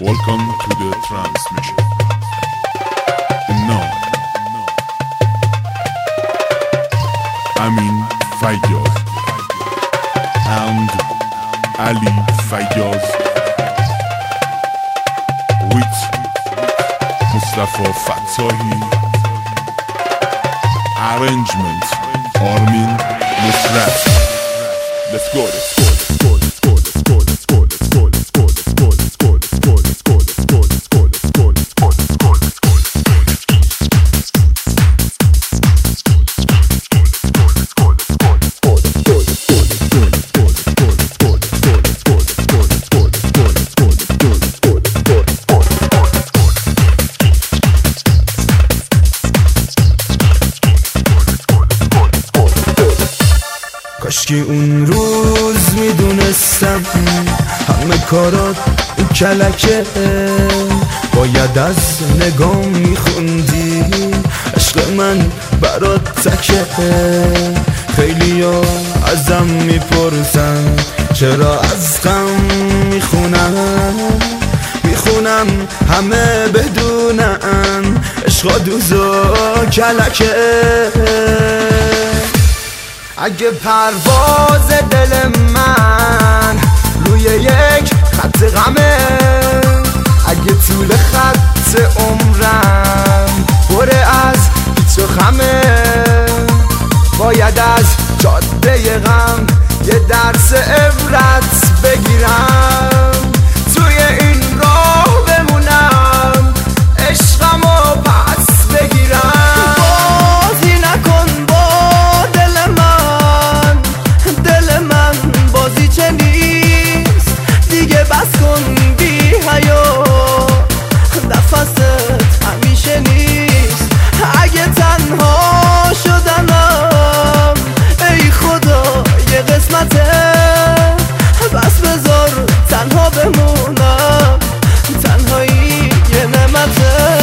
Welcome to the transmission. And now, Amin Faiyaz and Ali Faiyaz with Mustafa Fatsahi. Arrangement Armin Nusrat. Let's go, let's go, let's go, let's go, let's go, let's go, let's go, let's go, let's go, let's go, let's go, let's go, let's go, let's go, let's go, let's go, let's go, let's go. کاشکی اون روز میدونستم همه کارات کلکه، باید از نگام میخوندی عشق من برات تکه. خیلی ها ازم میپرسن چرا از غم میخونم همه بدونن عشقا دوز و کلکه. اگه پرواز دل من روی یک خط غمه، اگه طول خط عمرم پر از پیچ و خمه، باید از جاده غم یه درس عبرت بگیرم، توی این راه بمونم عشقمو پس بگیرم. بازی نکن با دل من بازی چه نیست دیگه، بس کن بی حیا نفست همیشه نیست. اگه تنها شدنم ای خدا یه قسمته، بس بذار تنها بمونم، تنهایی یه نعمته.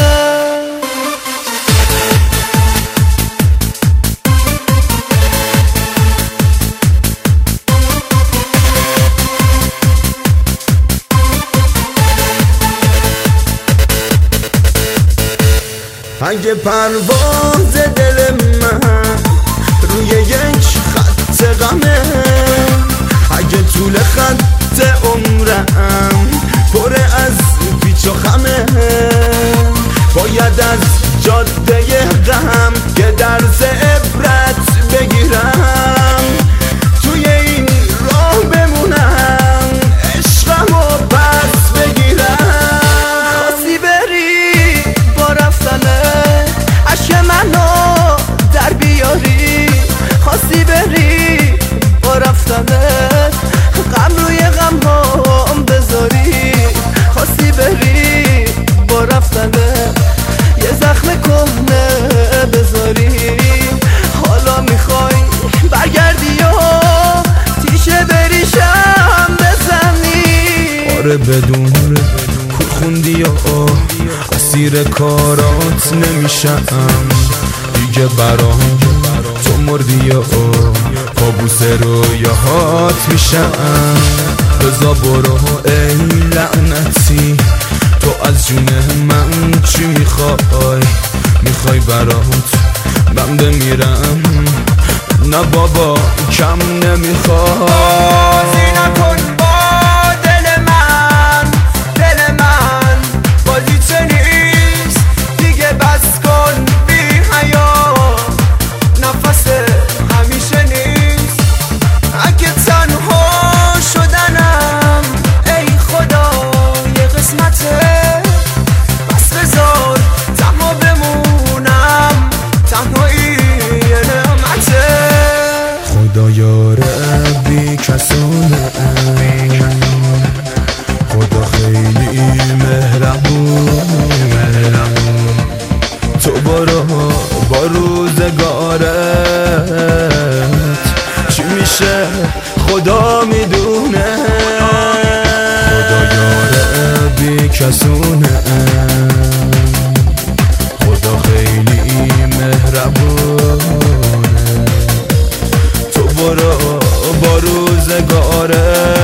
اگه پرواز دل من روی یک خط غمه، اگه طول خط عمرم پر از پیچ و خمه، باید از جاده غم که درس عبرت بگیرم، توی این راه بمونم عشقمو پس بگیرم. خواستی بری با رفتنه عشق منو در بیاری، خواستی بری با رفتنه غم روی غم هم بذاری، خواستی بری با رفتنه یه زخم کهنه بذاری، حالا میخوای برگردی و تیشه بریشم بزنی. آره بدون خوندی و اسیر کارات نمیشم دیگه، برام تو مردی و کابوس رویاهات میشم. رضا برو ای لعنتی، تو از جون من چی میخوای برات من بمیرم؟ نه بابا کم نمیخوای. نکن خدا خیلی مهربون، تو برو با روزگارت چی میشه خدا میدونه. خدا یاره بی کسونه، خدا خیلی مهربونه، تو برو با روزگارت